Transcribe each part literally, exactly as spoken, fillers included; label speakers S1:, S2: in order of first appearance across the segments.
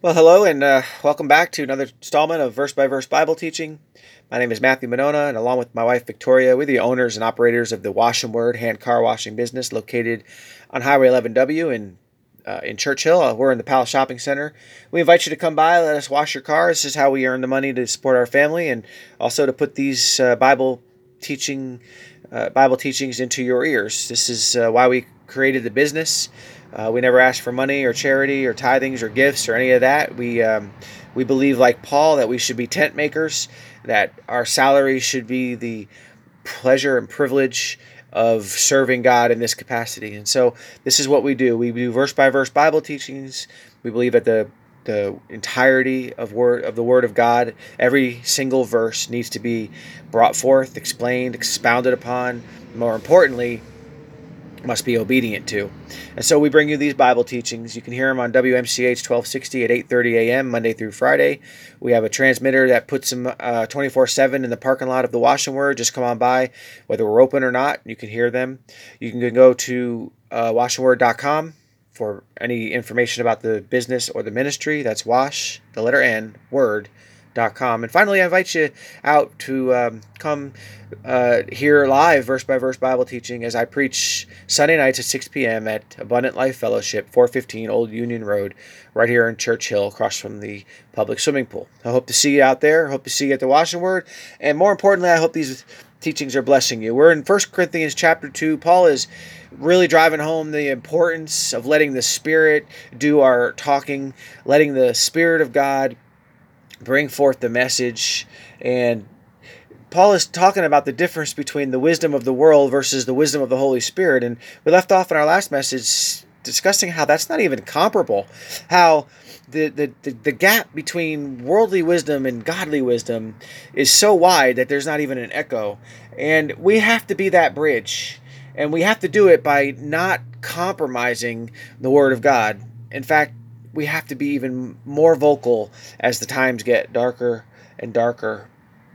S1: Well, hello and uh, welcome back to another installment of Verse by Verse Bible teaching. My name is Matthew Monona, and along with my wife Victoria, we're the owners and operators of the Wash and Word hand car washing business located on Highway eleven W in uh, in Churchill. Uh, we're in the Palace Shopping Center. We invite you to come by, let us wash your car. This is how we earn the money to support our family, and also to put these uh, Bible teaching uh, Bible teachings into your ears. This is uh, why we created the business. Uh, we never ask for money or charity or tithings or gifts or any of that. We um, we believe, like Paul, that we should be tent makers, that our salary should be the pleasure and privilege of serving God in this capacity. And so this is what we do. We do verse by verse Bible teachings. We believe that the the entirety of word of the Word of God, every single verse needs to be brought forth, explained, expounded upon. More importantly, must be obedient to. And so we bring you these Bible teachings. You can hear them on W M C H twelve sixty at eight thirty a.m. Monday through Friday. We have a transmitter that puts them uh, twenty-four seven in the parking lot of the Wash and Word. Just come on by, whether we're open or not. You can hear them. You can go to uh, wash and word dot com for any information about the business or the ministry. That's wash, the letter N, word. Dot com. And finally, I invite you out to um, come uh, hear live verse by verse Bible teaching as I preach Sunday nights at six p.m. at Abundant Life Fellowship, four fifteen Old Union Road, right here in Churchill, across from the public swimming pool. I hope to see you out there. I hope to see you at the Wash and Word. And more importantly, I hope these teachings are blessing you. We're in First Corinthians chapter two. Paul is really driving home the importance of letting the Spirit do our talking, letting the Spirit of God bring forth the message. And Paul is talking about the difference between the wisdom of the world versus the wisdom of the Holy Spirit. And we left off in our last message discussing how that's not even comparable, how the, the, the, the gap between worldly wisdom and godly wisdom is so wide that there's not even an echo. And we have to be that bridge. And we have to do it by not compromising the Word of God. In fact, we have to be even more vocal as the times get darker and darker.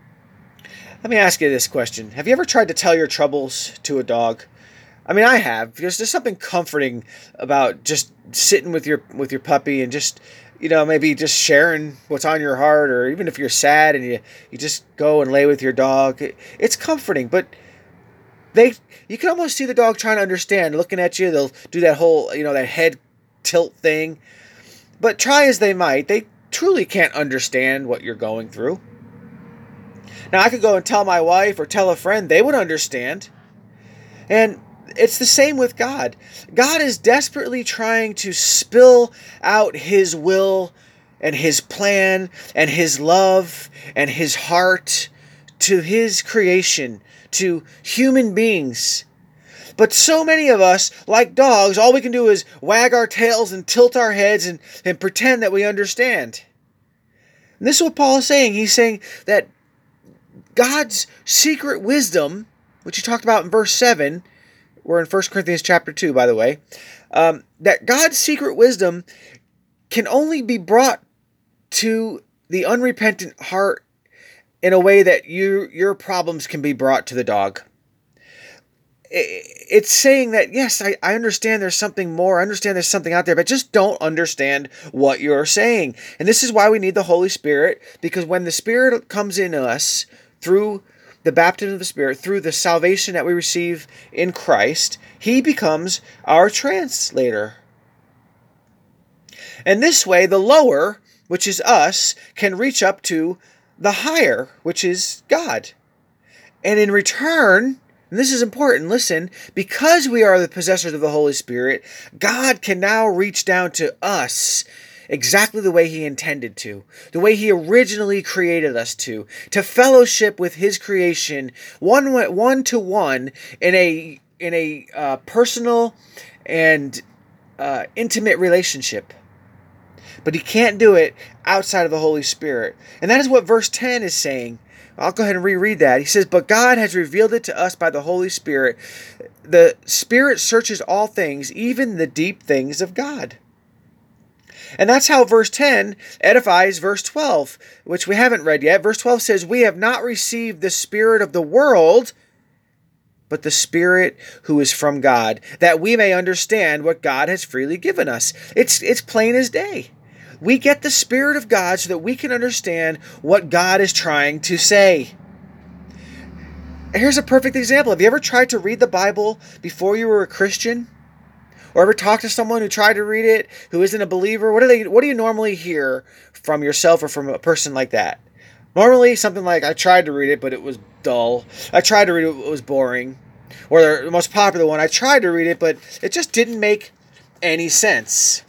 S1: Let me ask you this question. Have you ever tried to tell your troubles to a dog? I mean, I have, because there's something comforting about just sitting with your with your puppy and just, you know, maybe just sharing what's on your heart, or even if you're sad and you, you just go and lay with your dog. It, it's comforting, but they you can almost see the dog trying to understand, looking at you. They'll do that whole, you know, that head tilt thing. But try as they might, they truly can't understand what you're going through. Now, I could go and tell my wife or tell a friend, they would understand. And it's the same with God. God is desperately trying to spill out His will and His plan and His love and His heart to His creation, to human beings. But so many of us, like dogs, all we can do is wag our tails and tilt our heads and, and pretend that we understand. And this is what Paul is saying. He's saying that God's secret wisdom, which he talked about in verse seven, we're in First Corinthians chapter two, by the way, um, that God's secret wisdom can only be brought to the unrepentant heart in a way that you, your problems can be brought to the dog. It's saying that, yes, I, I understand there's something more. I understand there's something out there, but just don't understand what you're saying. And this is why we need the Holy Spirit, because when the Spirit comes in us through the baptism of the Spirit, through the salvation that we receive in Christ, He becomes our translator. And this way, the lower, which is us, can reach up to the higher, which is God. And in return, and this is important, listen, because we are the possessors of the Holy Spirit, God can now reach down to us exactly the way He intended to, the way He originally created us to, to fellowship with His creation, one one to one, in a in a uh, personal and uh, intimate relationship. But He can't do it outside of the Holy Spirit, and that is what verse ten is saying. I'll go ahead and reread that. He says, "But God has revealed it to us by the Holy Spirit. The Spirit searches all things, even the deep things of God." And that's how verse ten edifies verse twelve, which we haven't read yet. Verse twelve says, "We have not received the spirit of the world, but the Spirit who is from God, that we may understand what God has freely given us." It's, it's plain as day. We get the Spirit of God so that we can understand what God is trying to say. Here's a perfect example. Have you ever tried to read the Bible before you were a Christian? Or ever talked to someone who tried to read it, who isn't a believer? What do they? What do you normally hear from yourself or from a person like that? Normally, something like, I tried to read it, but it was dull. I tried to read it, it was boring. Or the most popular one, I tried to read it, but it just didn't make any sense.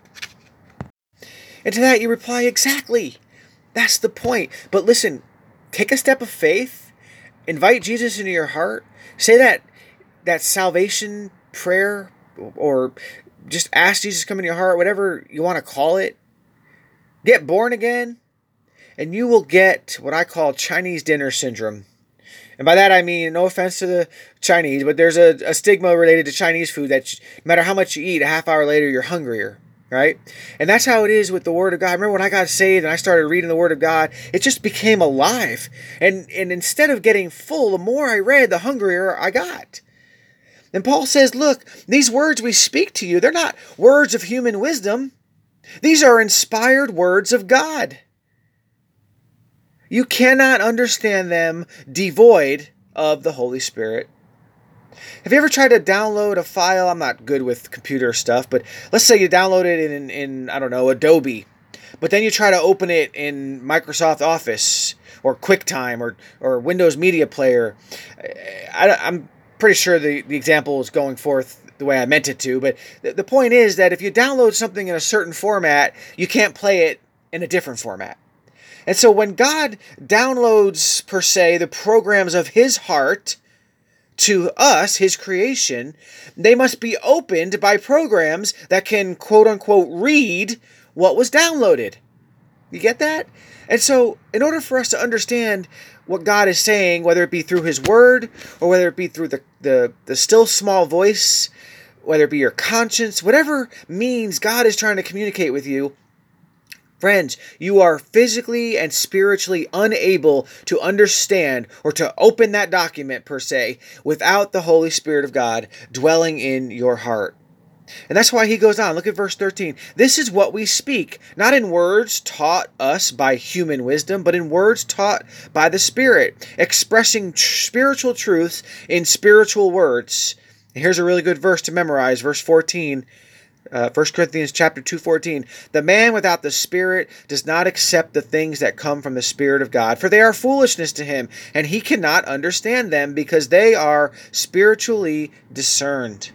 S1: And to that you reply, exactly. That's the point. But listen, take a step of faith. Invite Jesus into your heart. Say that that salvation prayer, or just ask Jesus to come into your heart, whatever you want to call it. Get born again, and you will get what I call Chinese dinner syndrome. And by that I mean, no offense to the Chinese, but there's a, a stigma related to Chinese food that no matter how much you eat, a half hour later you're hungrier, right? And that's how it is with the Word of God. I remember when I got saved and I started reading the Word of God, it just became alive. And, and instead of getting full, the more I read, the hungrier I got. And Paul says, look, these words we speak to you, they're not words of human wisdom. These are inspired words of God. You cannot understand them devoid of the Holy Spirit. Have you ever tried to download a file? I'm not good with computer stuff, but let's say you download it in, in I don't know, Adobe. But then you try to open it in Microsoft Office or QuickTime or, or Windows Media Player. I, I'm pretty sure the, the example is going forth the way I meant it to, but the, the point is that if you download something in a certain format, you can't play it in a different format. And so when God downloads, per se, the programs of His heart to us, His creation, they must be opened by programs that can, quote-unquote, read what was downloaded. You get that? And so in order for us to understand what God is saying, whether it be through His Word or whether it be through the, the, the still small voice, whether it be your conscience, whatever means God is trying to communicate with you, friends, you are physically and spiritually unable to understand or to open that document, per se, without the Holy Spirit of God dwelling in your heart. And that's why he goes on. Look at verse thirteen. This is what we speak, not in words taught us by human wisdom, but in words taught by the Spirit, expressing tr- spiritual truths in spiritual words. And here's a really good verse to memorize, verse fourteen. Uh, First Corinthians chapter two fourteen. The man without the Spirit does not accept the things that come from the Spirit of God, for they are foolishness to him, and he cannot understand them because they are spiritually discerned.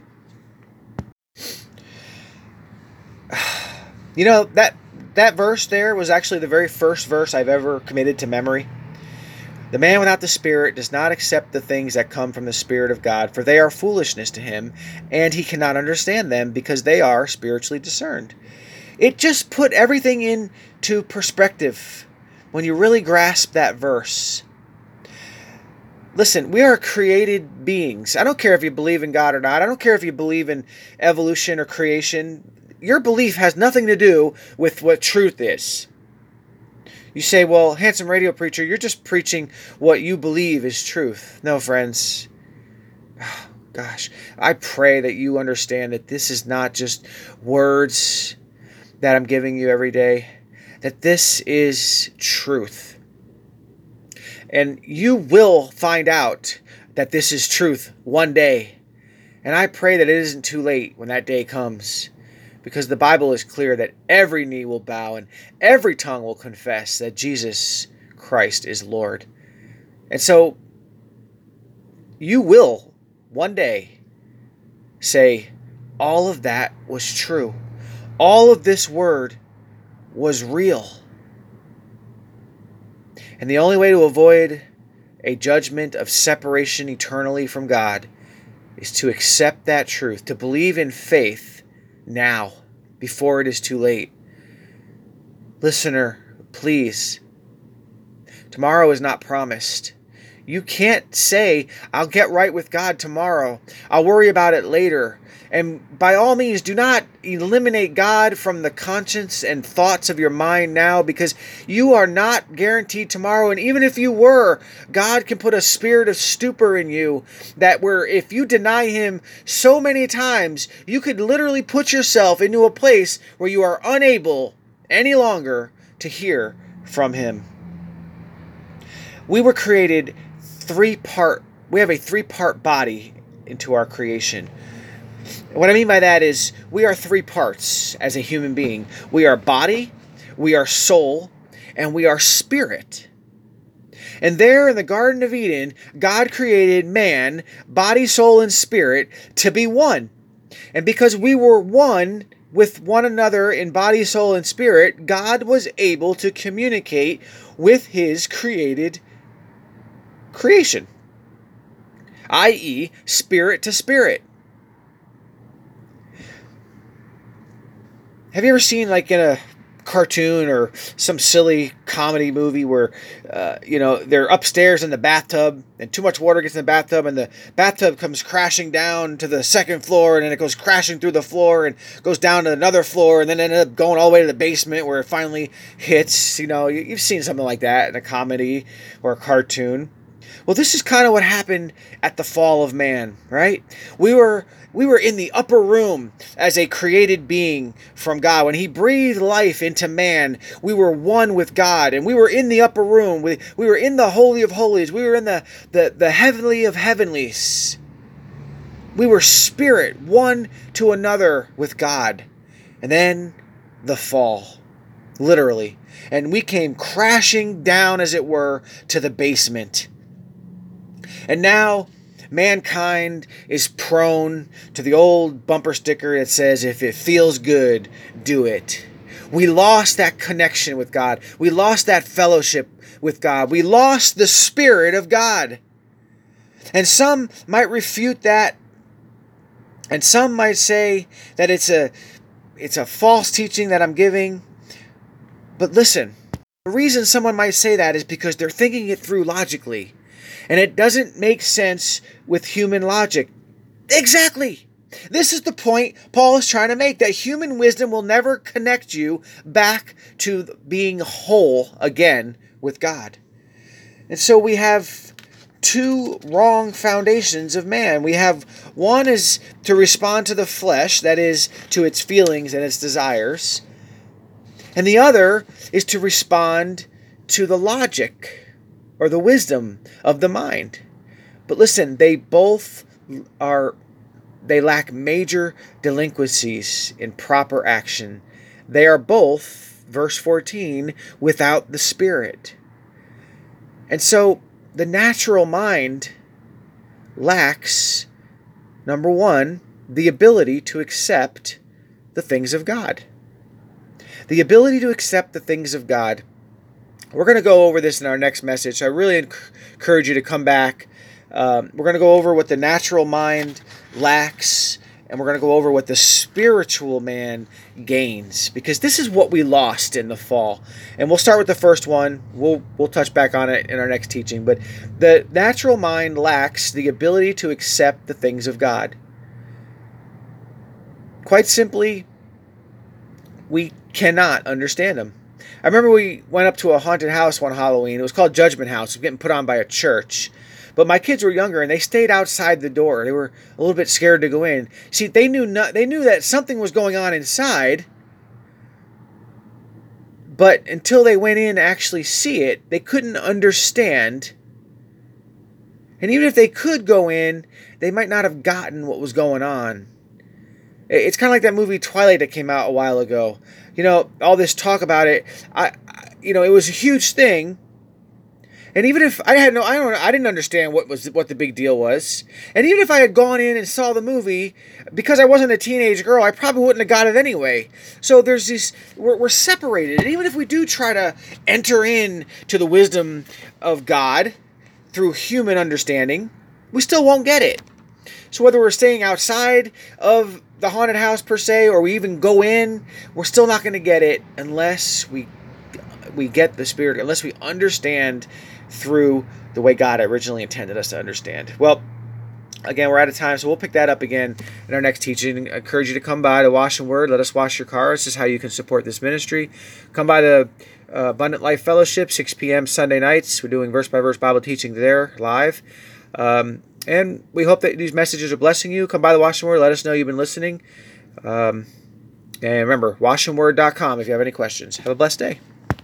S1: You know, that that verse there was actually the very first verse I've ever committed to memory. The man without the Spirit does not accept the things that come from the Spirit of God, for they are foolishness to him, and he cannot understand them because they are spiritually discerned. It just put everything into perspective when you really grasp that verse. Listen, we are created beings. I don't care if you believe in God or not. I don't care if you believe in evolution or creation. Your belief has nothing to do with what truth is. You say, well, handsome radio preacher, you're just preaching what you believe is truth. No, friends. Oh, gosh, I pray that you understand that this is not just words that I'm giving you every day, that this is truth. And you will find out that this is truth one day. And I pray that it isn't too late when that day comes. Because the Bible is clear that every knee will bow and every tongue will confess that Jesus Christ is Lord. And so you will one day say, all of that was true. All of this word was real. And the only way to avoid a judgment of separation eternally from God is to accept that truth, to believe in faith now, before it is too late. Listener, please. Tomorrow is not promised. You can't say, I'll get right with God tomorrow. I'll worry about it later. And by all means, do not eliminate God from the conscience and thoughts of your mind now, because you are not guaranteed tomorrow. And even if you were, God can put a spirit of stupor in you that where if you deny Him so many times, you could literally put yourself into a place where you are unable any longer to hear from him. We were created three-part, we have a three-part body into our creation. What I mean by that is we are three parts as a human being. We are body, we are soul, and we are spirit. And there in the Garden of Eden, God created man, body, soul, and spirit, to be one. And because we were one with one another in body, soul, and spirit, God was able to communicate with his created creation, that is, spirit to spirit. Have you ever seen, like, in a cartoon or some silly comedy movie where, uh, you know, they're upstairs in the bathtub and too much water gets in the bathtub and the bathtub comes crashing down to the second floor and then it goes crashing through the floor and goes down to another floor and then ended up going all the way to the basement where it finally hits? You know, you've seen something like that in a comedy or a cartoon. Well, this is kind of what happened at the fall of man, right? We were we were in the upper room as a created being from God. When he breathed life into man, we were one with God, and we were in the upper room. We, we were in the Holy of Holies. We were in the, the, the Heavenly of Heavenlies. We were spirit, one to another with God. And then the fall, literally. And we came crashing down, as it were, to the basement. And now mankind is prone to the old bumper sticker that says, if it feels good, do it. We lost that connection with God. We lost that fellowship with God. We lost the Spirit of God. And some might refute that. And some might say that it's a, it's a false teaching that I'm giving. But listen, the reason someone might say that is because they're thinking it through logically. And it doesn't make sense with human logic. Exactly. This is the point Paul is trying to make, that human wisdom will never connect you back to being whole again with God. And so we have two wrong foundations of man. We have one is to respond to the flesh, that is, to its feelings and its desires. And the other is to respond to the logic or the wisdom of the mind. But listen, they both are, they lack major delinquencies in proper action. They are both, verse fourteen, without the Spirit. And so the natural mind lacks, number one, the ability to accept the things of God. The ability to accept the things of God. We're going to go over this in our next message. I really encourage you to come back. Um, we're going to go over what the natural mind lacks, and we're going to go over what the spiritual man gains, because this is what we lost in the fall. And we'll start with the first one. We'll we'll touch back on it in our next teaching. But the natural mind lacks the ability to accept the things of God. Quite simply, we cannot understand them. I remember we went up to a haunted house one Halloween. It was called Judgment House. It was getting put on by a church. But my kids were younger, and they stayed outside the door. They were a little bit scared to go in. See, they knew not, they knew that something was going on inside, but until they went in to actually see it, they couldn't understand. And even if they could go in, they might not have gotten what was going on. It's kind of like that movie Twilight that came out a while ago. You know, all this talk about it, I, I you know, it was a huge thing. And even if I had no, I don't, I didn't understand what was what the big deal was. And even if I had gone in and saw the movie, because I wasn't a teenage girl, I probably wouldn't have got it anyway. So there's this, we're, we're separated. And even if we do try to enter in to the wisdom of God through human understanding, we still won't get it. So whether we're staying outside of the haunted house per se, or we even go in, we're still not going to get it unless we we get the Spirit, unless we understand through the way God originally intended us to understand. Well, again, we're out of time, so we'll pick that up again in our next teaching. I encourage you to come by to Wash and Word. Let us wash your car. This is how you can support this ministry. Come by the uh, Abundant Life Fellowship, six p.m. Sunday nights. We're doing verse-by-verse Bible teaching there live. Um, and we hope that these messages are blessing you. Come by the Wash and Word. Let us know you've been listening. Um, And remember, wash and word dot com if you have any questions. Have a blessed day.